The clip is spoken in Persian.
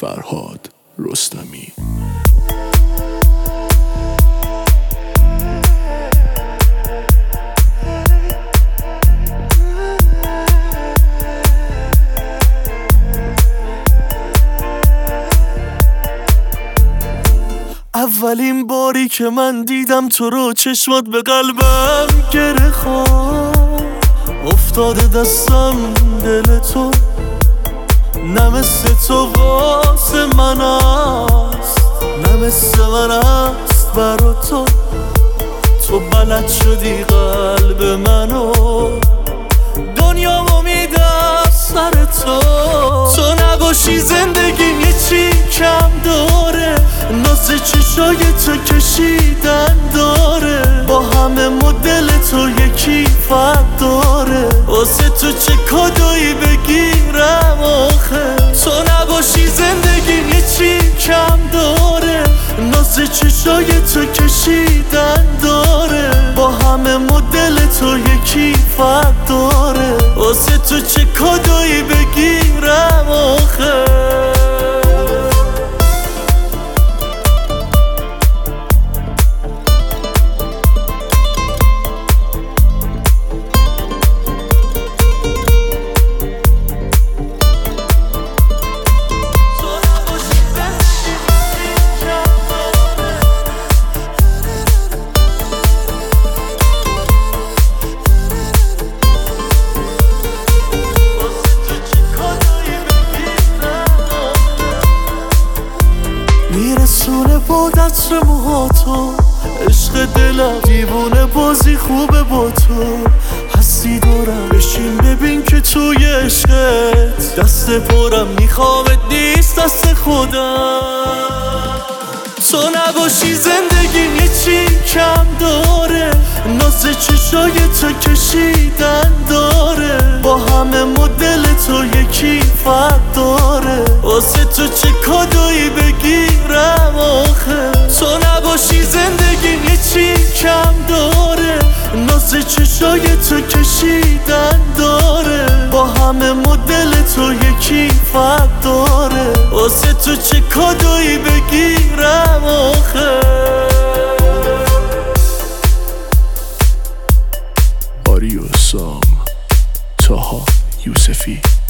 فرهاد رستمی. اولین باری که من دیدم تو رو چشمات به قلبم گره خورد، افتاده دستم دل تو، نه مثل تو واسه من است، نه مثل من است برا تو. تو بلد شدی قلب منو، دنیامو میدم سر تو. تو نباشی زندگیم یه چی کم داره، ناز چشای تو کشیدن داره، با همه مدل تو یکی فرق داره، واسه تو چه کادویی بگیرم آخه. تو نباشی زندگیم یه چی کم داره، ناز چشای تو کشیدن داره، با همه مدل تو یکی فرق داره، واسه تو چه کادویی بگیرم آخه. میرسونه با دست موهاتو، عشق دلم دیوونه بازی خوبه با تو، هستی دارم بشین ببین که توی عشقت دست پرم میخوامت نیست دست خودم. تو نباشی زندگیم یه چی کم داره، ناز چشای تو کشیدن داره، با همه مدل تو یکی فرق داره، واسه تو چه کادویی بگیرم آخه. تو نباشی زندگیم یه چی کم داره، ناز چشای تو کشیدن داره، با همه مدل تو یکی فرق داره، واسه تو چه کادویی بگیرم آخه. آریو سام، طاها یوسفی.